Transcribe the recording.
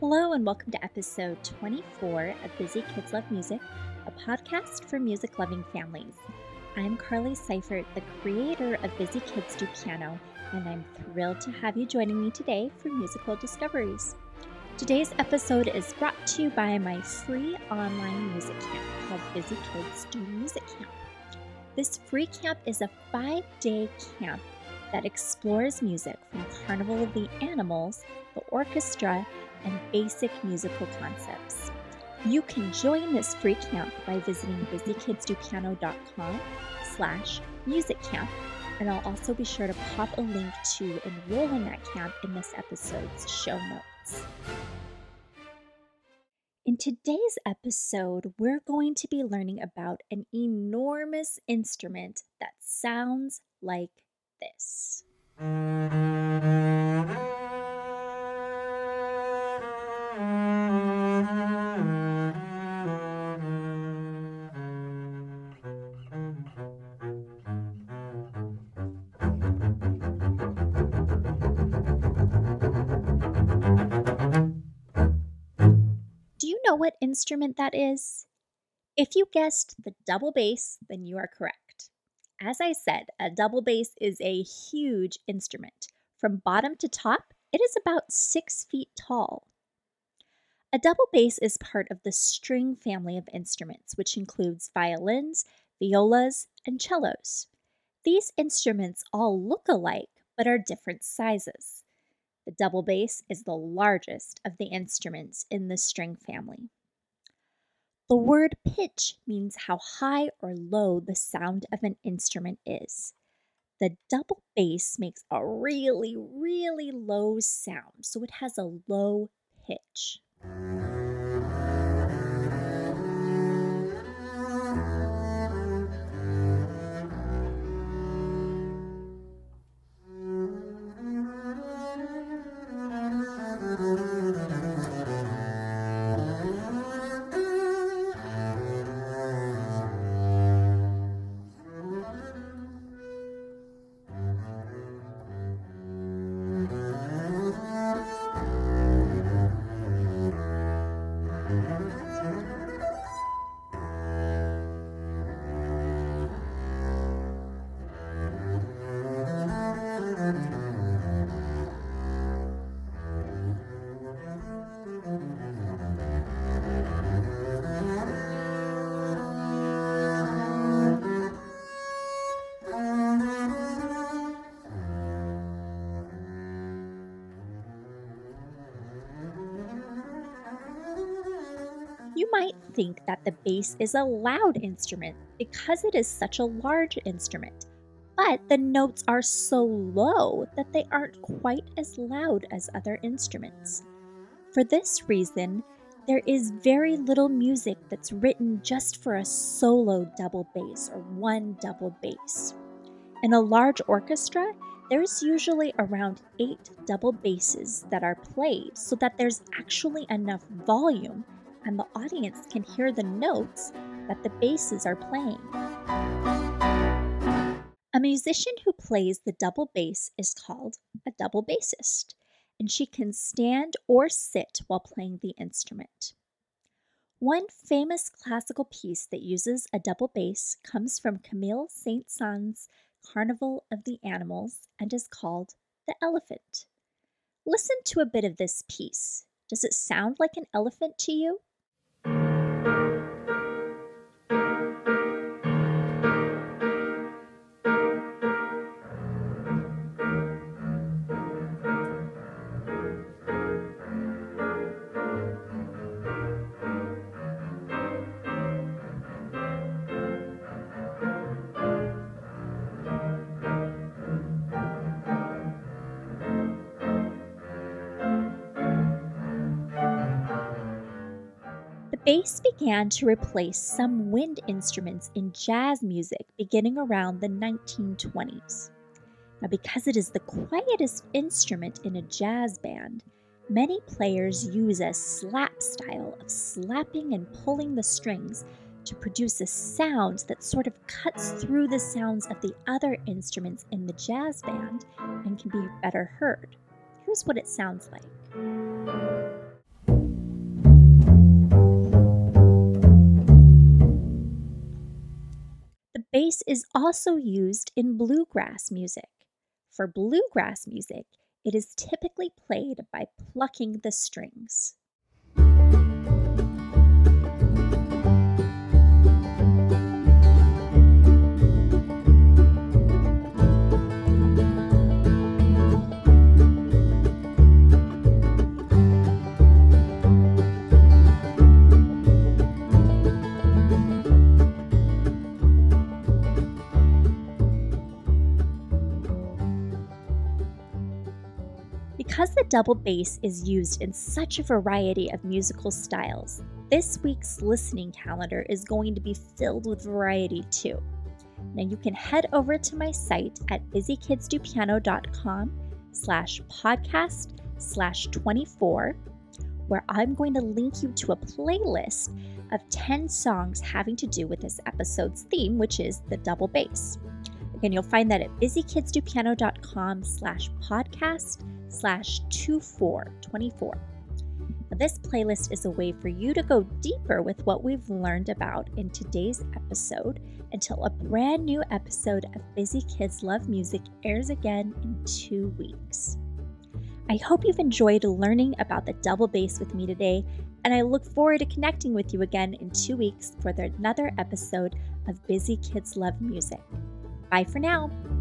Hello and welcome to episode 24 of Busy Kids Love Music, a podcast for music-loving families. I'm Carly Seifert, the creator of Busy Kids Do Piano, and I'm thrilled to have you joining me today for Musical Discoveries. Today's episode is brought to you by my free online music camp called Busy Kids Do Music Camp. This free camp is a 5-day camp that explores music from Carnival of the Animals, the orchestra, and basic musical concepts. You can join this free camp by visiting busykidstopiano.com/musiccamp, and I'll also be sure to pop a link to enroll in that camp in this episode's show notes. In today's episode, we're going to be learning about an enormous instrument that sounds like this. Do you know what instrument that is? If you guessed the double bass, then you are correct. As I said, a double bass is a huge instrument. From bottom to top, it is about 6 feet tall. A double bass is part of the string family of instruments, which includes violins, violas, and cellos. These instruments all look alike, but are different sizes. The double bass is the largest of the instruments in the string family. The word pitch means how high or low the sound of an instrument is. The double bass makes a really, really low sound, so it has a low pitch. You might think that the bass is a loud instrument because it is such a large instrument, but the notes are so low that they aren't quite as loud as other instruments. For this reason, there is very little music that's written just for a solo double bass or one double bass. In a large orchestra, there's usually around 8 double basses that are played so that there's actually enough volume and the audience can hear the notes that the basses are playing. A musician who plays the double bass is called a double bassist, and she can stand or sit while playing the instrument. One famous classical piece that uses a double bass comes from Camille Saint-Saëns' Carnival of the Animals and is called The Elephant. Listen to a bit of this piece. Does it sound like an elephant to you? The bass began to replace some wind instruments in jazz music beginning around the 1920s. Now, because it is the quietest instrument in a jazz band, many players use a slap style of slapping and pulling the strings to produce a sound that sort of cuts through the sounds of the other instruments in the jazz band and can be better heard. Here's what it sounds like. bass is also used in bluegrass music. For bluegrass music, it is typically played by plucking the strings. Because the double bass is used in such a variety of musical styles, this week's listening calendar is going to be filled with variety too. Now you can head over to my site at busykidsdopiano.com/podcast/24, where I'm going to link you to a playlist of 10 songs having to do with this episode's theme, which is the double bass. Again, you'll find that at busykidsdopiano.com/podcast/24. Now, this playlist is a way for you to go deeper with what we've learned about in today's episode until a brand new episode of Busy Kids Love Music airs again in 2 weeks. I hope you've enjoyed learning about the double bass with me today, and I look forward to connecting with you again in 2 weeks for another episode of Busy Kids Love Music. Bye for now.